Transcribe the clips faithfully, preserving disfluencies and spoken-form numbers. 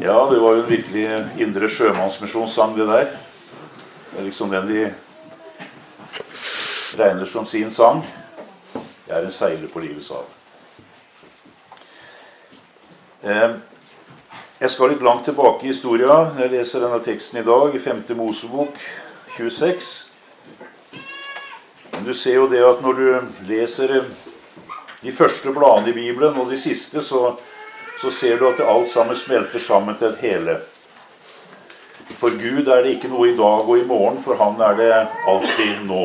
Ja, det var jo en virkelig indre sjømannsmisjonssang det der. Det er liksom den de regner som sin sang. Jeg er en seiler på livets hav. Eh, jeg skal litt langt tilbake i historien. Jeg leser denne teksten i dag i femte Mosebok tjueseks. Men du ser jo det at når du leser de første bladene i Bibelen og de siste, så så ser du at det alt sammen smelter sammen til et hele. For Gud er det ikke noe i dag og i morgen, for han er det alltid nå.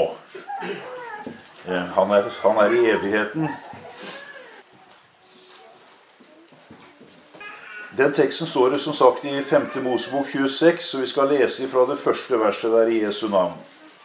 Han er, han er i evigheten. Den teksten står det som sagt i femte Mosebok tjueseks, så vi skal lese fra det første verset der i Jesu navn.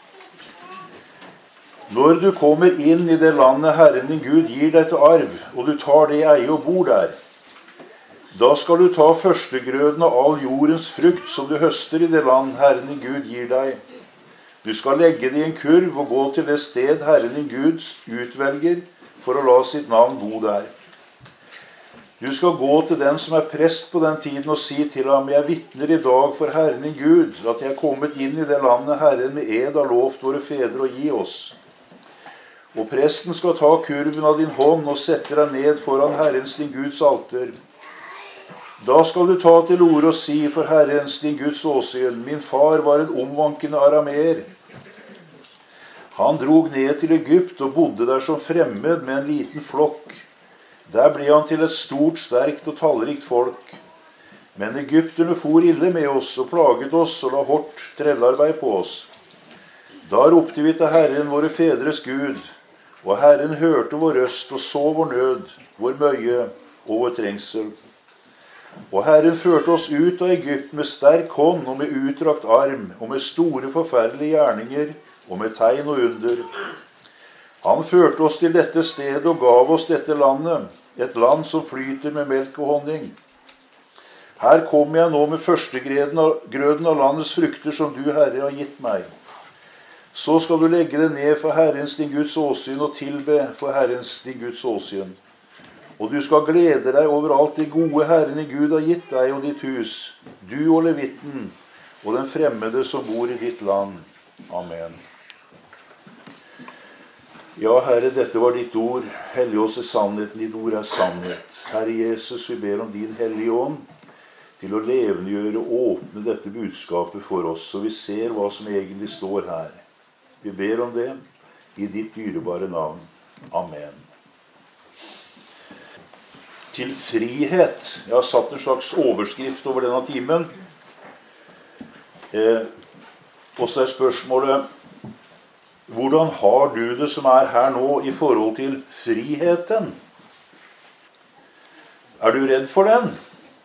Når du kommer inn i det landet Herren din Gud gir deg til arv, og du tar det i eie og bor der, da skal du ta førstegrøden av all jordens frukt som du høster i det land Herren din Gud gir deg. Du skal legge det i en kurv og gå til det sted Herren din Gud utvelger for å la sitt navn bo der. Du skal gå til den som er prest på den tiden og si til ham, jeg vitner i dag for Herren din Gud, at jeg er kommet inn i det landet Herren med ed har lovt våre fedre å gi oss. Og presten skal ta kurven av din hånd og sette deg ned foran Herrens din Guds alter. Da skal du ta til orde og si for Herrens din Guds åsyn, min far var en omvankende arameer. Han drog ned til Egypt og bodde der som fremmed med en liten flokk. Der ble han til et stort, sterkt og tallrikt folk. Men egypterne for ille med oss og plaget oss og la hårdt trellarbeid på oss. Da ropte vi til Herren, våre fedres Gud, og Herren hørte vår røst og så vår nød, vår møye og vår trengsel. Og Herren førte oss ut av Egypt med sterk hånd og med utdrakt arm, og med store forferdelige gjerninger, og med tegn og under. Han førte oss til dette stedet og gav oss dette landet, et land som flyter med melk og honning. Her kommer jeg nå med førstegrøden av, grøden av landets frukter som du, Herre, har gitt meg. Så skal du legge det ned for Herrens din Guds åsyn og tilbe for Herrens din Guds åsyn. Og du skal glede deg over alt det gode Herren i Gud har gitt deg og ditt hus, du og levitten, og den fremmede som bor i ditt land. Amen. Ja, Herre, dette var ditt ord. Hellig oss i sannheten, ditt ord er sannhet. Herre Jesus, vi ber om din hellige ånd til å levendegjøre og åpne dette budskapet for oss, så vi ser hva som egentlig står her. Vi ber om det i ditt dyrebare navn. Amen. Til frihet. Jeg har satt en slags overskrift over denne timen. Eh, og så er spørsmålet, hvordan har du det som er her nå i forhold til friheten? Er du redd for den?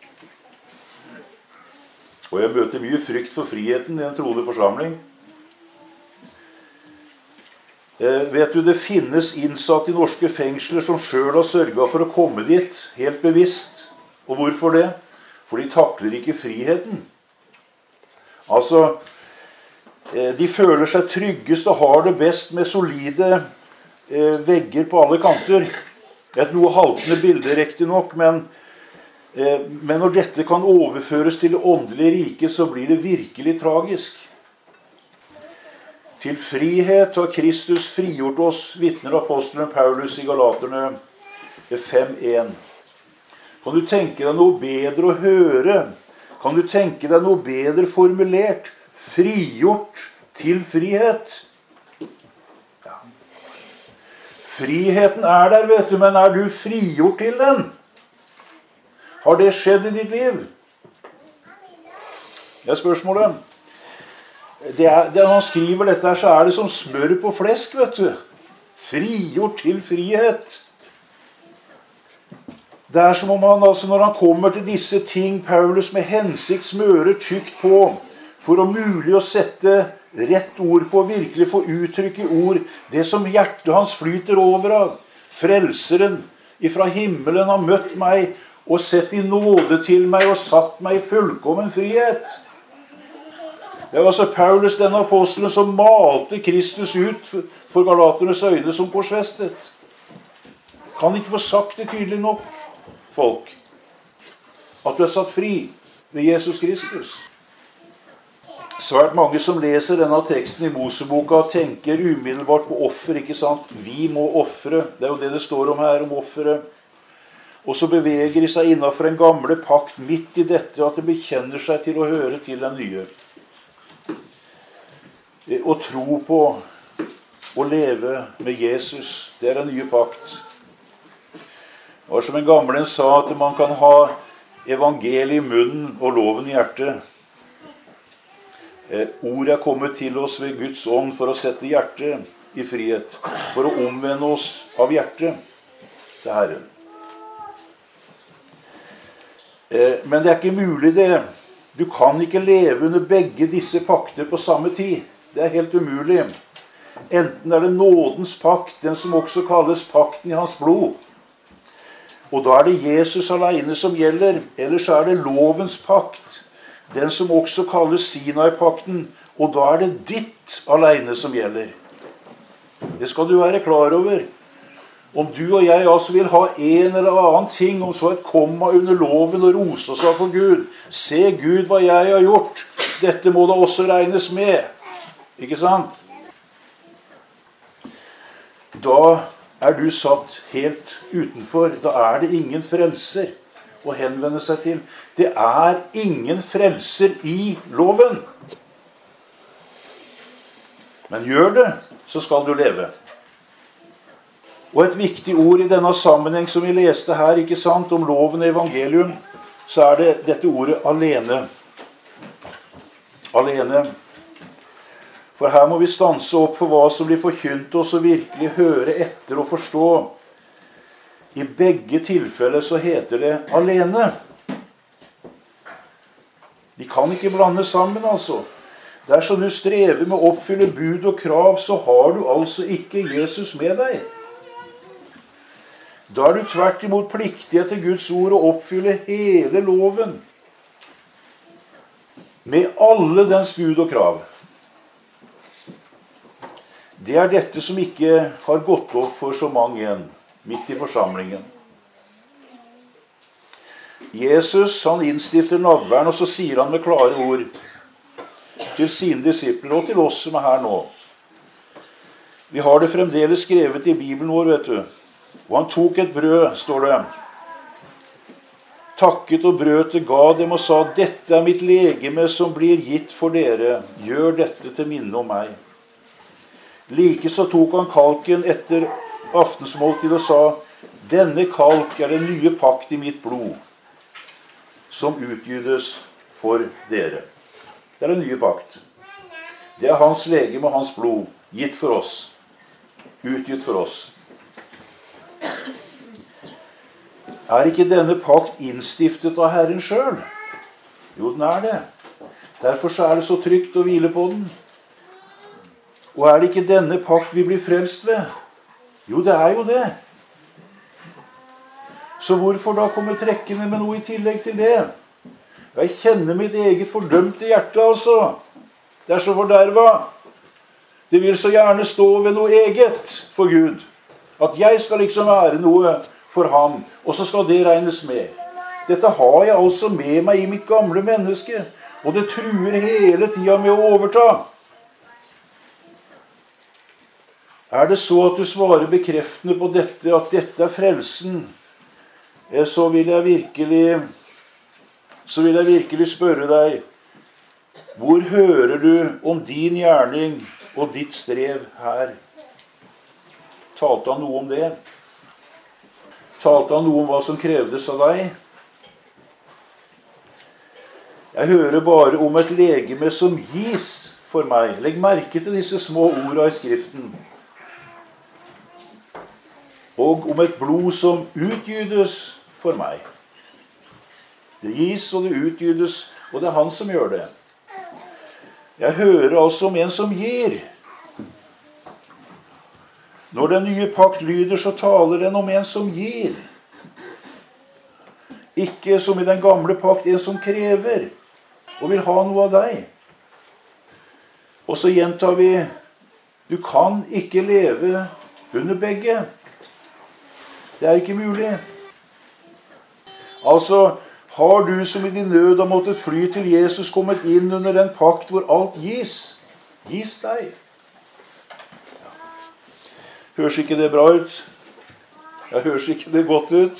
Og jeg møter mye frykt for friheten i en troende forsamling. Eh, vet du, det finnes innsatt i norske fengsler som selv har sørget for å komme dit, helt bevisst. Og hvorfor det? For de takler ikke friheten. Altså, eh, de føler seg tryggest og har det best med solide eh, vegger på alle kanter. Et noe haltende bilde, riktig nok, men, eh, men når dette kan overføres til det åndelige riket, så blir det virkelig tragisk. Til frihet har Kristus frigjort oss, vitner apostelen Paulus i Galaterne fem en. Kan du tenke deg noe bedre å høre? Kan du tenke deg noe bedre formulert? Frigjort til frihet. Ja. Friheten er der, vet du, men er du frigjort til den? Har det skjedd i ditt liv? Det er spørsmålet. Det er, det, når han skriver dette her, så er det som smør på flesk, vet du. Frigjort til frihet. Det er som om han, altså, når han kommer til disse ting, Paulus med hensikt smører tykt på, for å mulig å sette rett ord på, virkelig få uttrykk i ord, det som hjertet hans flyter over av. Frelseren ifra himmelen har møtt meg, og sett i nåde til meg, og satt meg i fullkommen frihet. Det var altså Paulus, denne apostelen, som malte Kristus ut for galaternes øyne som korsfestet. Kan ikke få sagt det tydelig nok, folk, at du er satt fri. ved Jesus Kristus. Svært mange som leser denne teksten i Moseboka, tenker umiddelbart på offer, ikke sant? Vi må offre. Det er jo det det står om her, om offere. Og så beveger de seg innenfor en gamle pakt midt i dette, at de bekjenner seg til å høre til den nye. Å tro på å leve med Jesus, det er en nye pakt. Det var som en gammel en sa, at man kan ha evangeliet i munnen og loven i hjertet. Eh, Ordet er kommet til oss ved Guds ånd for å sette hjertet i frihet, for å omvende oss av hjertet til Herren. Eh, men det er ikke mulig det. Du kan ikke leve under begge disse pakter på samme tid. Det er helt umulig. Enten er det nådens pakt, den som også kalles pakten i hans blod. Og da er det Jesus alene som gjelder, eller så er det lovens pakt, den som også kalles Sinai-pakten, og da er det ditt alene som gjelder. Det skal du være klar over. Om du og jeg altså vil ha en eller annen ting, om så et komma under loven og rose oss av for Gud, se Gud hva jeg har gjort, dette må da også regnes med. Ikke sant? Da er du satt helt utenfor. Da er det ingen frelser å henvende seg til. Det er ingen frelser i loven. Men gjør det, så skal du leve. Og et viktig ord i denne sammenheng som vi leste her, ikke sant, om loven og evangelium, så er det dette ordet alene. Alene. For her må vi stanse opp for hva som blir forkynt oss, og virkelig høre etter og forstå. I begge tilfeller så heter det alene. De kan ikke blande sammen, altså. Dersom du strever med å oppfylle bud og krav, så har du altså ikke Jesus med deg. Da er du tvert imot pliktig etter Guds ord å oppfylle hele loven. Med alle dens bud og krav. Det er dette som ikke har gått opp for så mange igjen, midt i forsamlingen. Jesus, han innstifter nadværen, og så sier han med klare ord til sine disipler, og til oss som er her nå. Vi har det fremdeles skrevet i Bibelen vår, vet du. Og han tok et brød, står det. Takket og brøt det, ga dem og sa, dette er mitt legeme som blir gitt for dere. Gjør dette til minne om meg. Like så tok han kalken etter aftensmåltid og sa, denne kalk er den nye pakt i mitt blod, som utgytes for dere. Det er den nye pakt. Det er hans legeme og hans blod, gitt for oss, utgitt for oss. Er ikke denne pakt innstiftet av Herren selv? Jo, den er det. Derfor så er det så trygt å hvile på den. Og er det ikke denne pakt vi blir frelst ved? Jo, det er jo det. Så hvorfor da komme trekkende med noe i tillegg til det? Jeg kjenner mitt eget fordømte hjerte, altså. Det er så forderva. Det vil så gjerne stå ved noe eget for Gud. At jeg skal liksom være noe for ham, og så skal det regnes med. Dette har jeg altså med meg i mitt gamle menneske, og det truer hele tida med å overta. Er det så at du svarer bekreftende på dette, at dette er frelsen, så vil jeg virkelig, så vil jeg virkelig spørre deg, hvor hører du om din gjerning og ditt strev her? Talte han noe om det? Talte han noe om hva som krevdes av deg? Jeg hører bare om et legeme som gis for meg. Legg merke til disse små ordene i Skriften. Og om et blod som utgytes for meg. Det gis og det utgytes, og det er han som gjør det. Jeg hører altså om en som gir. Når den nye pakt lyder, så taler den om en som gir. Ikke som i den gamle pakt, en som krever og vil ha noe av deg. Og så gjentar vi, du kan ikke leve under begge. Det er ikke mulig. Altså, Har du som i din nød har måttet fly til Jesus kommet inn under den pakt hvor alt gis? Gis deg. Høres ikke det bra ut? Ja, høres ikke det godt ut?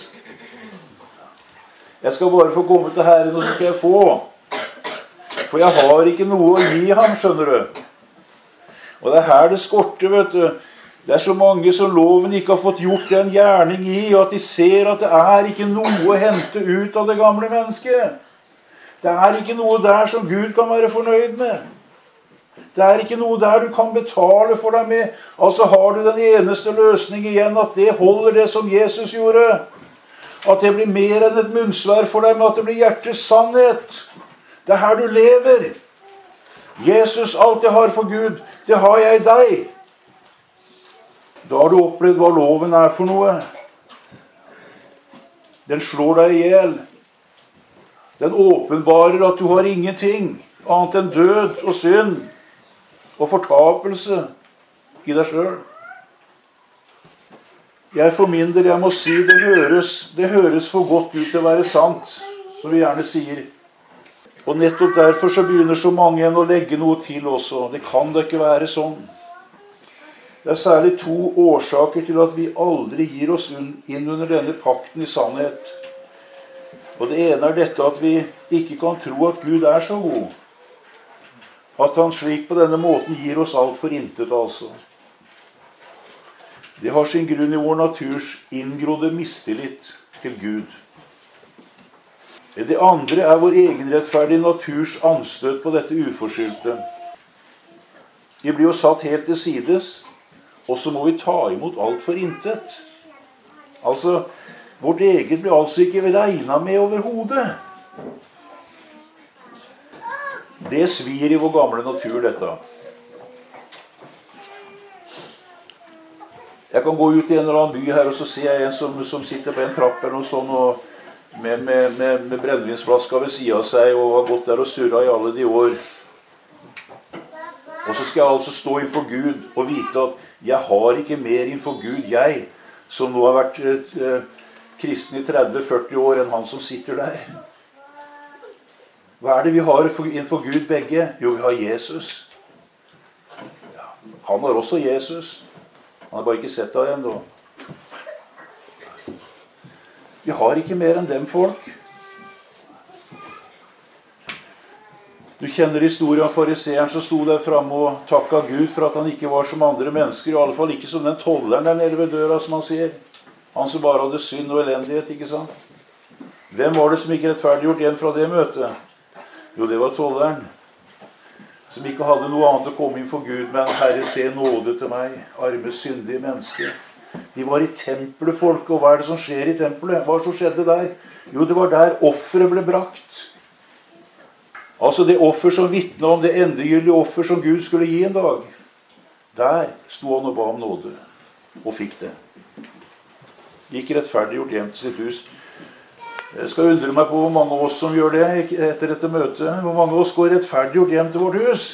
Jeg skal bare få komme til Herren, og så skal jeg få. For jeg har ikke noe å gi ham, skjønner du. Og det er her det skorter, vet du. Det er så mange som loven ikke har fått gjort en gjerning i, og at de ser at det er ikke noe å hente ut av det gamle mennesket. Det er ikke noe der som Gud kan være fornøyd med. Det er ikke noe der du kan betale for deg med. Altså har du den eneste løsning igjen, at det holder det som Jesus gjorde. At det blir mer enn et munnsvær for deg, men at det blir hjertets sannhet. Det er her du lever. Jesus, alt jeg har for Gud, det har jeg i deg. Da har du opplevd hva loven er for noe. Den slår deg ihjel. Den åpenbarer at du har ingenting annet enn død og synd og fortapelse i deg selv. Jeg for min del, jeg må si, det høres, det høres for godt ut til å være sant, som vi gjerne sier. Og nettopp derfor så begynner så mange igjen å legge noe til også. Det kan da ikke være sånn. Det er særlig to årsaker til at vi aldri gir oss inn under denne pakten i sannhet. Og det ene er dette at vi ikke kan tro at Gud er så god. At han slik på denne måten gir oss alt for intet, altså. Det har sin grunn i vår naturs inngrodde mistillit til Gud. Det andre er vår egenrettferdige naturs anstøt på dette uforskyldte. Vi blir jo satt helt til sides, og så må vi ta imot alt for intet. Altså, vårt eget blir altså ikke regnet med overhodet. Det svir i vår gamle natur, dette. Jeg kan gå ut i en eller annen by her, og så ser jeg en som, som sitter på en trapp eller noe sånt, og med, med, med, med brennevinsflaska ved siden av seg, og har gått der og surret i alle de år. Og så skal jeg altså stå innfor Gud og vite at jeg har ikke mer innfor Gud, jeg, som nå har vært eh, kristen i tretti til førti år, enn han som sitter der. Hva er det vi har innfor Gud begge? Jo, vi har Jesus. Ja, han har også Jesus. Han har bare ikke sett deg ennå. Vi har ikke mer enn dem, folk. Du kjenner historien om fariseeren som sto der fremme og takket Gud for at han ikke var som andre mennesker, i alle fall ikke som den tolleren der nede ved døra, som han sier. Han som bare hadde synd og elendighet, ikke sant? Hvem var det som ikke rettferdiggjort igjen fra det møtet? Jo, det var tolleren, som ikke hadde noe annet å komme inn for Gud, men Herre, se nåde til meg, arme syndige mennesker. De var i tempelet, folk, og hva er det som skjer i tempelet? Hva som skjedde der? Jo, det var der offeret ble brakt. Altså det offer som vittnet om det endegyldige offer som Gud skulle gi en dag. Der sto han og ba om nåde, og fikk det. Gikk rettferdiggjort hjem til sitt hus. Jeg skal undre meg på hvor mange av oss som gjør det etter dette møtet. Hvor mange av oss går rettferdiggjort hjem til vårt hus?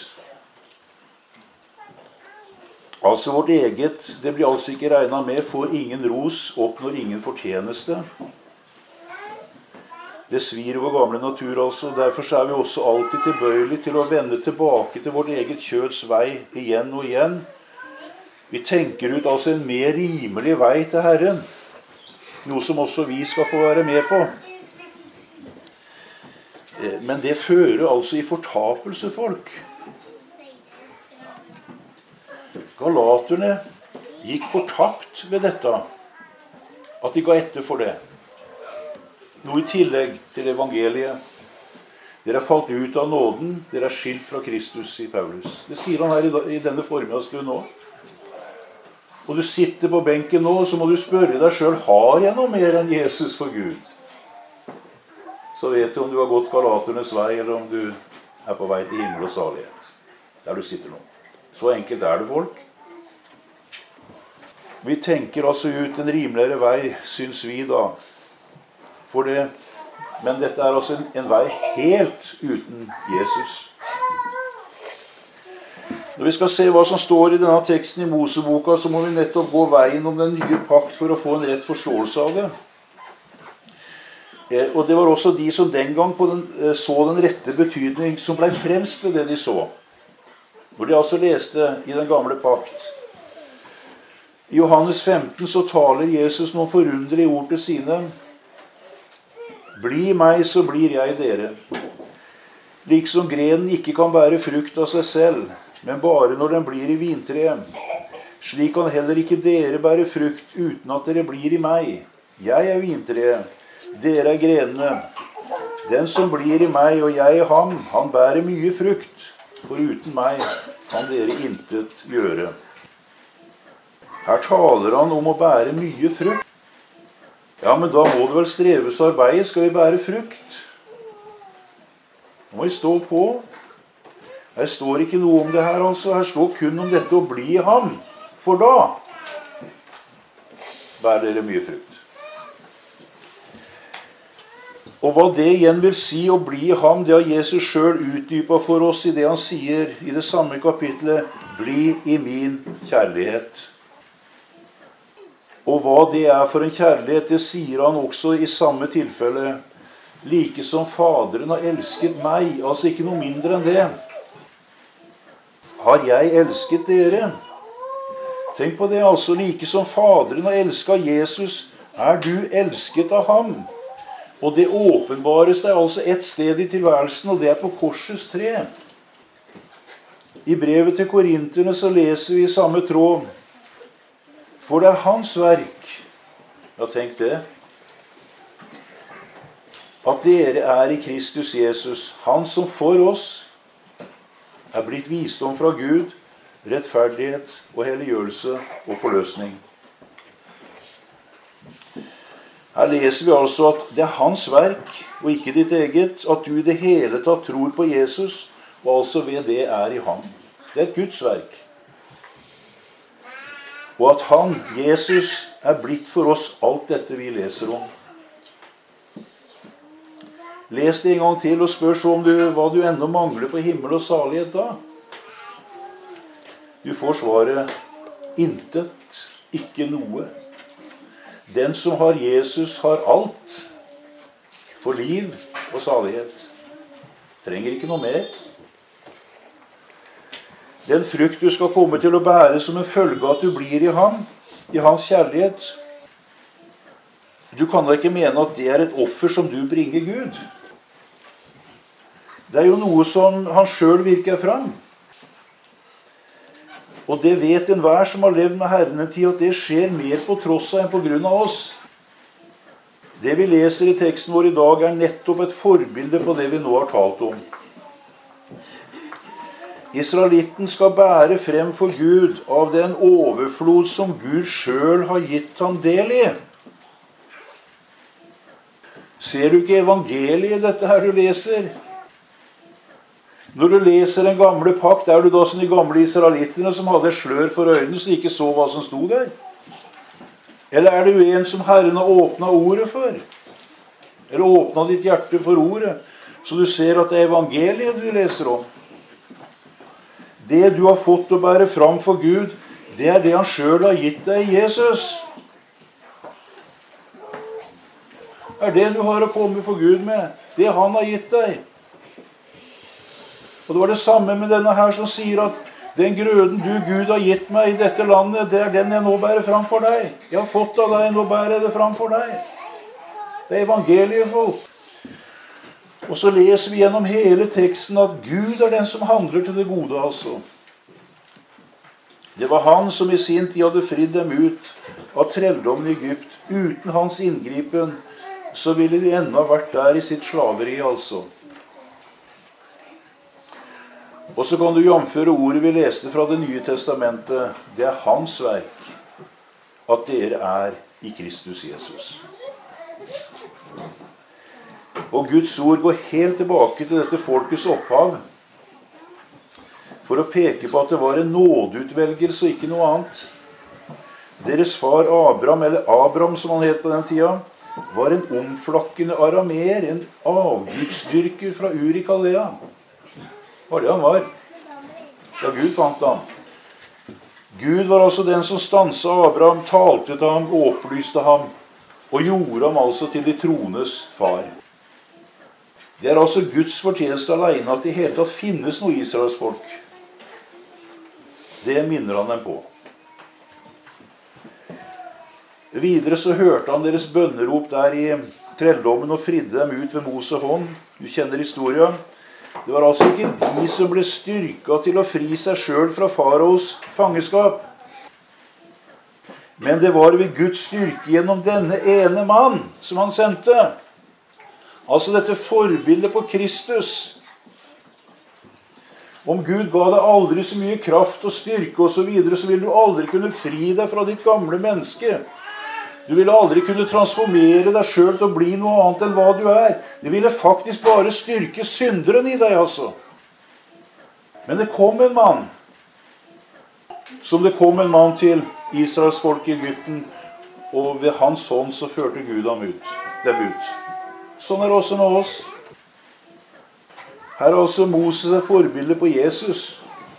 Altså vårt eget, det blir altså ikke regnet med, får ingen ros, oppnår ingen fortjeneste. Det svir vår gamle natur, altså. Derfor er vi også alltid tilbøyelige til å vende tilbake til vårt eget kjøds vei igjen og igjen. Vi tenker ut altså en mer rimelig vei til Herren. Noe som også vi skal få være med på. Men det fører altså i fortapelse, folk. Galaterne gikk fortapt ved dette. At de ga etter for det. Noe i tillegg til evangeliet. Dere er falt ut av nåden, dere er skilt fra Kristus, sier Paulus. Det sier han her i denne formiddagsstund nå. Og du sitter på benken nå, så må du spørre deg selv, har jeg noe mer enn Jesus for Gud? Så vet du om du har gått Galaternes vei, eller om du er på vei til himmel og salighet. Der du sitter nå. Så enkelt er det, folk. Vi tenker altså ut en rimeligere vei, syns vi da. For det, men dette er altså en, en vei helt uten Jesus. Når vi skal se hva som står i denne teksten i Moseboka, så må vi nettopp gå veien om den nye pakt for å få en rett forståelse av det. Eh, og det var også de som den gang på den, eh, så den rette betydning, som ble fremst ved det de så. Hvor de altså leste i den gamle pakt. I Johannes femten så taler Jesus noen forunderlige ord til sine. Bli meg, så blir jeg dere. Liksom grenen ikke kan bære frukt av seg selv, men bare når den blir i vintreet. Slik kan heller ikke dere bære frukt uten at dere blir i meg. Jeg er vintreet, dere er grenene. Den som blir i meg og jeg i ham, han bærer mye frukt. For uten meg kan dere intet gjøre. Her taler han om å bære mye frukt. Ja, men da må det vel streves og arbeide. Skal vi bære frukt? Nå må vi stå på. Her står ikke noe om det her, altså. Her står kun om dette å bli i ham. For da bærer dere mye frukt. Og hva det igjen vil si å bli i ham, det har Jesus selv utdypet for oss i det han sier i det samme kapitlet, bli i min kjærlighet. Og hva det er for en kjærlighet, det sier han også i samme tilfelle. Like som Faderen har elsket meg, altså ikke noe mindre enn det. Har jeg elsket dere? Tenk på det, altså like som Faderen har elsket Jesus, er du elsket av ham. Og det åpenbares deg altså et sted i tilværelsen, og det er på korsets tre. I brevet til Korinterne så leser vi i samme tråd. For det er hans verk. Ja, tenk det. At dere er i Kristus Jesus, han som for oss er blitt visdom fra Gud, rettferdighet og helliggjørelse og forløsning. Her leser vi altså at det er hans verk, og ikke ditt eget, at du i det hele tatt tror på Jesus, og altså ved det er i ham. Det er et Guds verk. Og at han, Jesus, er blitt for oss alt dette vi leser om. Les det en gang til og spør så om du, hva du enda mangler for himmel og salighet da. Du får svaret, intet, ikke noe. Den som har Jesus har alt for liv og salighet. Trenger ikke noe mer. Den frukt du skal komme til å bære som en følge av at du blir i ham, i hans kjærlighet. Du kan da ikke mene at det er et offer som du bringer Gud. Det er jo noe som han selv virker fram. Og det vet enhver som har levd med Herren en tid, at det skjer mer på tross av enn på grunn av oss. Det vi leser i teksten vår i dag er nettopp et forbilde på det vi nå har talt om. Israelitten skal bære frem for Gud av den overflod som Gud selv har gitt ham del i. Ser du ikke evangeliet i dette her du leser? Når du leser den gamle pakt, er du da som de gamle israelittene som hadde slør for øynene, så de ikke så hva som sto der? Eller er du en som Herren har åpnet ordet for? Eller åpnet ditt hjerte for ordet, så du ser at det er evangeliet du leser om? Det du har fått å bære fram for Gud, det er det han selv har gitt deg i Jesus. Det er det du har å komme for Gud med, det han har gitt deg. Og det var det samme med denne her som sier at den grøden du Gud har gitt meg i dette landet, det er den jeg nå bærer fram for deg. Jeg har fått av deg, nå bærer jeg det fram for deg. Det er evangeliet, folk. Og så leser vi gjennom hele teksten at Gud er den som handler til det gode, altså. Det var han som i sin tid hadde fridd dem ut av trelldommen i Egypt. Uten hans inngripen så ville de ennå ha vært der i sitt slaveri, altså. Og så kan du jamføre ordet vi leste fra Det nye testamentet. Det er hans verk at dere er i Kristus Jesus. Og Guds ord går helt tilbake til dette folkets opphav for å peke på at det var en nådeutvelgelse og ikke noe annet. Deres far Abraham, eller Abram som han het på den tida, var en omflakkende arameer, en avgudsdyrker fra Ur i Kaldea. Var det han var? Ja, Gud fant han. Gud var altså den som stanset Abraham, talte til ham, opplyste ham og gjorde ham altså til de troendes far. Det er altså Guds fortjeneste alene at det i hele tatt finnes noe Israels folk. Det minner han dem på. Videre så hørte han deres bønnerop der i trelldommen og fridde dem ut ved Mose hånd. Du kjenner historien. Det var altså ikke de som ble styrket til å fri seg selv fra faraos fangeskap. Men det var ved Guds styrke gjennom denne ene mann som han sendte. Altså dette forbildet på Kristus. Om Gud ga deg aldri så mye kraft og styrke og så videre, så vil du aldri kunne fri deg fra ditt gamle menneske. Du ville aldri kunne transformere deg selv til å bli noe annet enn hva du er. Det ville faktisk bare styrke synderen i deg, altså. Men det kom en mann, som det kom en mann til Israels folk i Egypten, og ved hans hånd så førte Gud ham ut. Dem ut. Sånn er det også med oss. Her er altså Moses et forbilde på Jesus.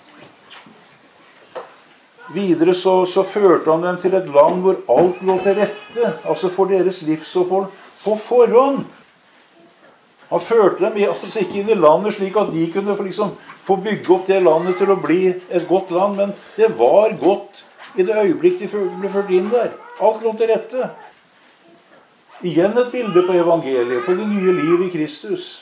Videre så, så førte han dem til et land hvor alt lå til rette, altså for deres livsopphold på forhånd. Han førte dem altså ikke inn i landet slik at de kunne få, liksom, få bygge opp det landet til å bli et godt land, men det var godt i det øyeblikk de ble ført inn der. Alt lå til rette. Igjen et bilde på evangeliet, på det nye liv i Kristus.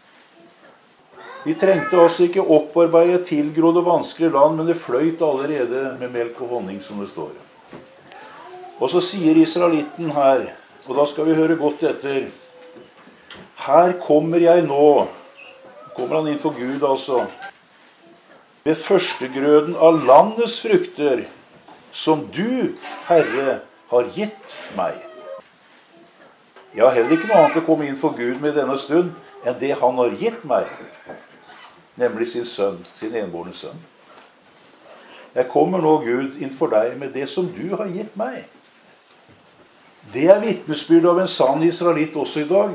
De trengte altså ikke opparbeide et tilgrodd og vanskelig land, men det fløyt allerede med melk og honning, som det står. Og så sier israelitten her, og da skal vi høre godt etter: her kommer jeg nå, kommer han inn for Gud altså, ved førstegrøden av landets frukter, som du, Herre, har gitt meg. Jeg har heller ikke noe annet å komme inn for Gud med denne stund, enn det han har gitt meg, nemlig sin sønn, sin enbårne sønn. Jeg kommer nå, Gud, inn for deg med det som du har gitt meg. Det er vitnesbyrd av en sann israelitt også i dag.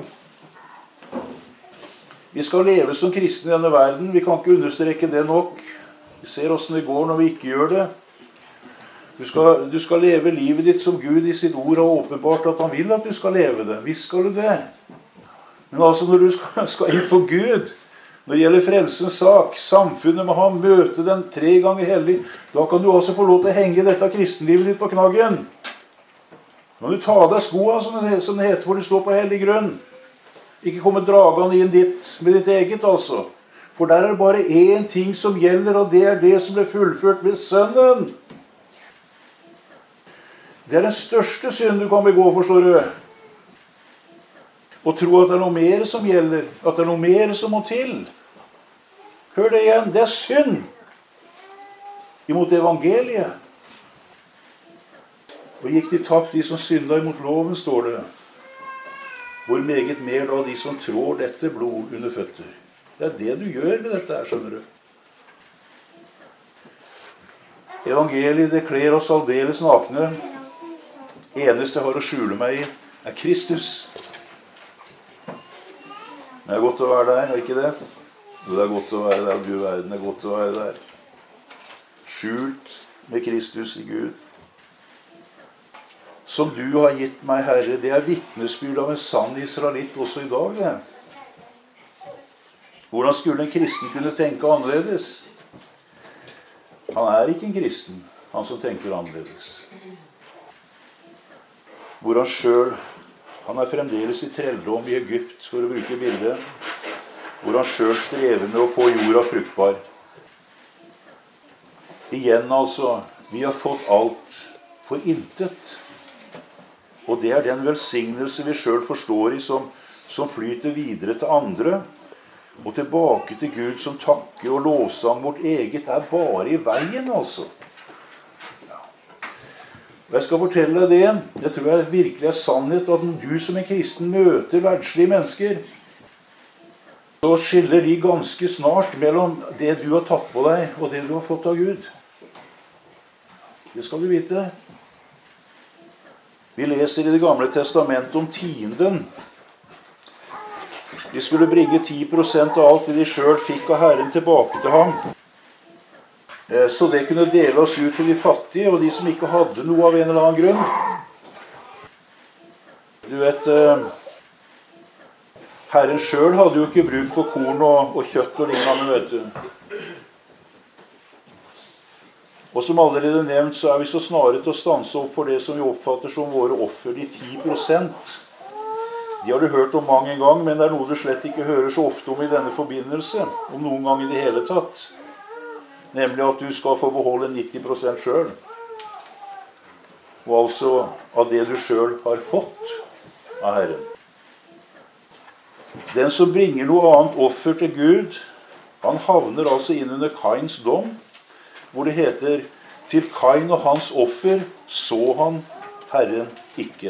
Vi skal leve som kristne i denne verden, vi kan ikke understreke det nok. Vi ser hvordan det går når vi ikke gjør det. Du skal, du skal leve livet ditt som Gud i sitt ord har åpenbart at han vil at du skal leve det. Visst skal du det. Men altså når du skal, skal inn for Gud, når det gjelder frelsens sak, samfunnet med ham, møte den tre ganger hellig, da kan du også få lov til å henge dette kristenlivet ditt på knaggen. Når du tar av deg skoene, som det, som det heter, for du står på hellig grunn. Ikke komme dragene inn ditt, med ditt eget altså. For der er det bare én ting som gjelder, og det er det som ble fullført ved sønnen. Det er den største synd du kan begå, forstår du. Og tro at det er noe mer som gjelder, at det er noe mer som må til. Hør det igjen, det er synd imot evangeliet. Og gikk de tapt de som synda imot loven, står det. Hvor meget mer da de som trår dette blod under føtter. Det er det du gjør ved dette her, skjønner du. Evangeliet, det kler oss aldeles nakne. Eneste jeg har å skjule meg i, er Kristus. Det er godt å være der, er ikke det? Jo, det er godt å være der, du verden, det er godt å være der. Skjult med Kristus i Gud. Som du har gitt meg, Herre, det er vitnesbyrd av en sann israelitt også i dag, det. Hvordan skulle en kristen kunne tenke annerledes? Han er ikke en kristen, han som tenker annerledes. Hvor han selv, han er fremdeles i trelldom i Egypt, for å bruke bildet, hvor han selv strever med å få jorda fruktbar. Igjen altså, vi har fått alt for intet. Og det er den velsignelse vi selv forstår i, som, som flyter videre til andre, og tilbake til Gud som takke og lovsang vårt eget er bare i veien, altså. Og jeg skal fortelle deg det. Jeg tror jeg virkelig er sannhet at når du som en kristen møter verdslige mennesker, så skiller de ganske snart mellom det du har tatt på deg og det du har fått av Gud. Det skal du vite. Vi leser i Det gamle testamentet om tienden. De skulle bringe ti prosent av alt det de selv fikk av Herren tilbake til ham. Så det kunne dele oss ut til de fattige og de som ikke hadde noe av en eller annen grunn. Du vet, eh, Herren selv hadde jo ikke bruk for korn og, og kjøtt og lignende, vet du. Og som allerede nevnt, så er vi så snare til å stanse opp for det som vi oppfatter som våre offer, de ti prosent. De har du hørt om mange gang, men det er noe du slett ikke hører så ofte om i denne forbindelse, om noen gang i det hele tatt. Nemlig at du skal få beholde nitti prosent selv. Og altså av det du selv har fått av Herren. Den som bringer noe annet offer til Gud, han havner altså inn under Kains dom, hvor det heter, til Kain og hans offer så han Herren ikke.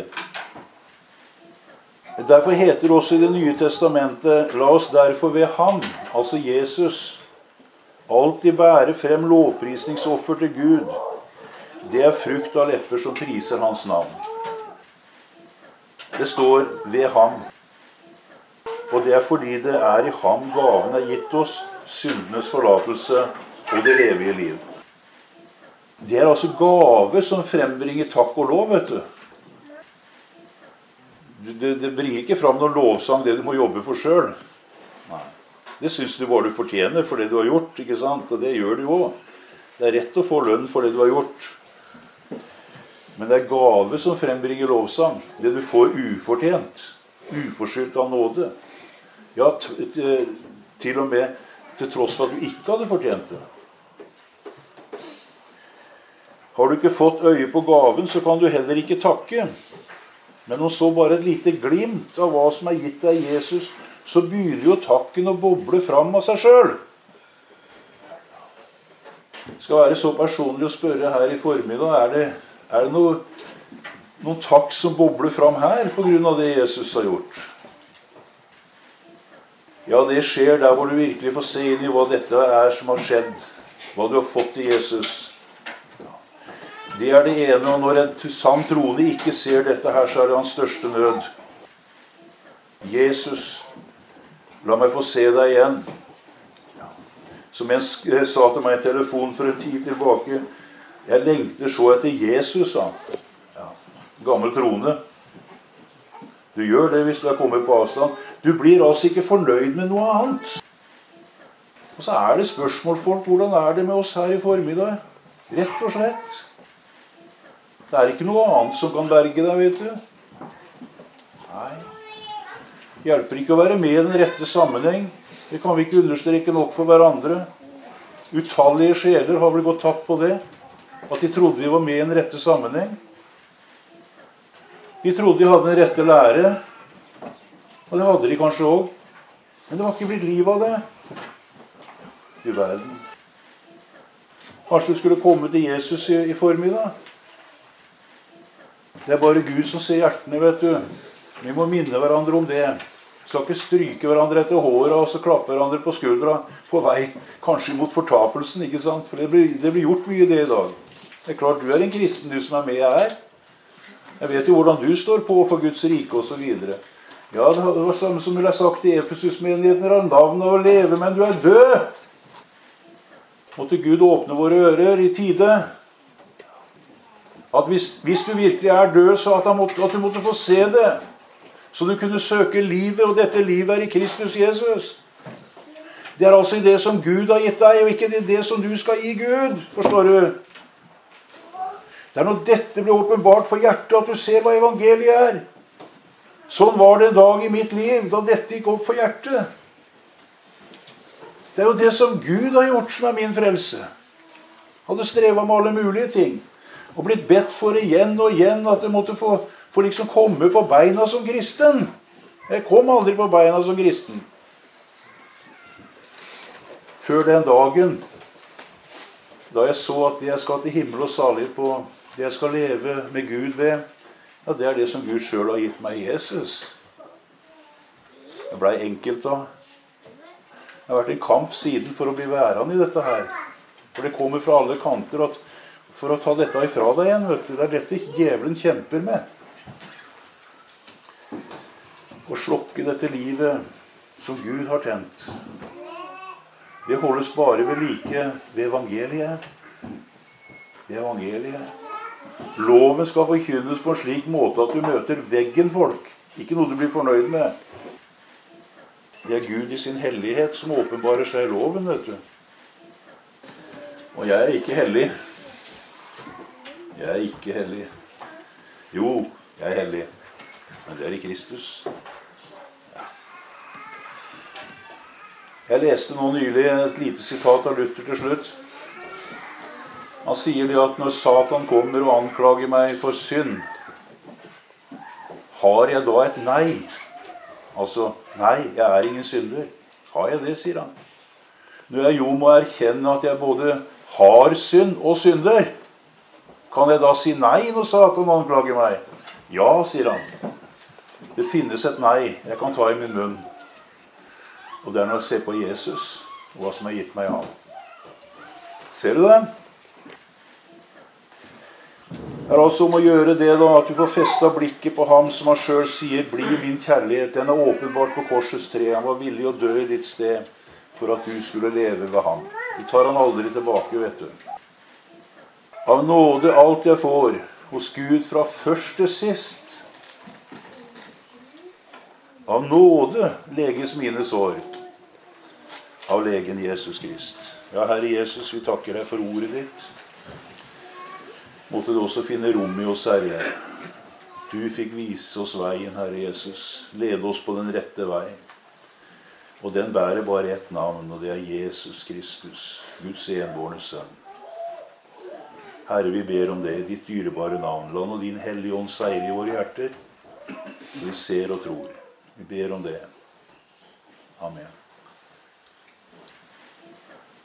Derfor heter det også i Det nye testamentet, la oss derfor ved ham, altså Jesus, alltid bære frem lovprisningsoffer til Gud. Det er frukt av lepper som priser hans navn. Det står ved ham. Og det er fordi det er i ham gaven er gitt oss, syndenes forlatelse og det evige liv. Det er altså gave som frembringer takk og lov, vet du. Det, det bringer ikke fram noen lovsang, det du må jobbe for selv. Nei. Det synes du bare du fortjener for det du har gjort, ikke sant? Og det gjør du også. Det er rett å få lønn for det du har gjort. Men det er gave som frembringer lovsang. Det du får ufortjent. Uforskyldt av nåde. Ja, til og med til tross for at du ikke hadde fortjent det. Har du ikke fått øye på gaven, så kan du heller ikke takke. Men om så bare et lite glimt av hva som er gitt deg i Jesus, så begynner jo takken å boble fram av seg selv. Det skal være så personlig å spørre her i formiddag, er det, er det noe, noen takk som bobler fram her på grunn av det Jesus har gjort? Ja, det skjer der hvor du virkelig får se inn i hva dette er som har skjedd, hva du har fått i Jesus. Det er det ene, og når en sann troende ikke ser dette her, så er det hans største nød. Jesus, la meg få se deg igjen. Som en sa til meg i telefon for en tid tilbake, jeg lengter så etter Jesus, sa han. Ja, gammel troende. Du gjør det hvis du er kommet på avstand. Du blir altså ikke fornøyd med noe annet. Og så er det spørsmål, folk, hvordan er det med oss her i formiddag? Rett og slett. Det er ikke noe annet som kan berge deg, vet du. Nei. Hjelper ikke å være med i den rette sammenheng. Det kan vi ikke understreke nok for hverandre. Utallige sjeler har vel gått tapt på det. At de trodde vi var med i den rette sammenheng. De trodde de hadde den rette lære. Og det hadde de kanskje også. Men det var ikke blitt liv av det. I verden. Kanskje du skulle komme til Jesus i, i formiddag? Det er bare Gud som ser hjertene, vet du. Vi må minne hverandre om det. Vi skal ikke stryke hverandre etter håret og så klappe hverandre på skuldra på vei, kanskje mot fortapelsen, ikke sant? For det blir, det blir gjort mye det i dag. Det er klart du er en kristen, du som er med her. Jeg vet jo hvordan du står på for Guds rike og så videre. Ja, det var samme som ville ha sagt i Efesus-menigheten, har navnet å leve, men du er død. Måtte Gud åpne våre ører i tide. At hvis, hvis du virkelig er død, så at, måtte, at du måtte få se det. Så du kunne søke livet, og dette livet er i Kristus Jesus. Det er altså i det som Gud har gitt deg, og ikke i det som du skal gi Gud. Forstår du? Det er når dette blir åpenbart for hjertet at du ser hva evangeliet er. Sånn var det en dag i mitt liv, da dette gikk opp for hjertet. Det er jo det som Gud har gjort som er min frelse. Hadde strevet med alle mulige ting. Og blitt bedt for igjen og igjen at jeg måtte få, få liksom komme på beina som kristen. Jeg kom aldri på beina som kristen. Før den dagen, da jeg så at det jeg skal til himmel og salig på, det jeg skal leve med Gud ved, ja, det er det som Gud selv har gitt meg i Jesus. Det ble enkelt da. Det har vært en kamp siden for å bli værende i dette her. For det kommer fra alle kanter at for å ta dette ifra deg igjen, vet du. Det er dette djevelen kjemper med. Å slokke dette livet som Gud har tent. Det holdes bare ved like ved evangeliet. Ved evangeliet. Loven skal forkynnes på en slik måte at du møter veggen, folk. Ikke noe du blir fornøyd med. Det er Gud i sin hellighet som åpenbarer seg i loven, vet du. Og jeg er ikke hellig. Jeg er ikke hellig. Jo, jeg er hellig. Men det er i Kristus. Ja. Jeg leste nå nylig et lite sitat av Luther til slutt. Han sier det at når Satan kommer og anklager meg for synd, har jeg da et nei? Altså, nei, jeg er ingen synder. Har jeg det, sier han. Når jeg jo må erkjenne at jeg både har synd og synder, kan jeg da si nei når Satan anklager meg? Ja, sier han. Det finnes et nei jeg kan ta i min munn. Og det er når jeg ser på Jesus, og hva som er gitt meg av. Ser du det? Det er altså om å gjøre det da, at du får festet blikket på ham som han selv sier, bli min kjærlighet, den er åpenbart på korsets tre. Han var villig å dø i ditt sted for at du skulle leve ved ham. Du tar han aldri tilbake, vet du. Av nåde alt jeg får hos Gud fra først til sist. Av nåde leges mine sår. Av legen Jesus Krist. Ja, Herre Jesus, vi takker deg for ordet ditt. Måtte du også finne rom i oss, Herre. Du fikk vise oss veien, Herre Jesus. Lede oss på den rette vei. Og den bærer bare ett navn, og det er Jesus Kristus, Guds enbårne sønn. Herre, vi ber om det i ditt dyrebare navn. La nå din hellige ånd seire i våre hjerter. Vi ser og tror. Vi ber om det. Amen.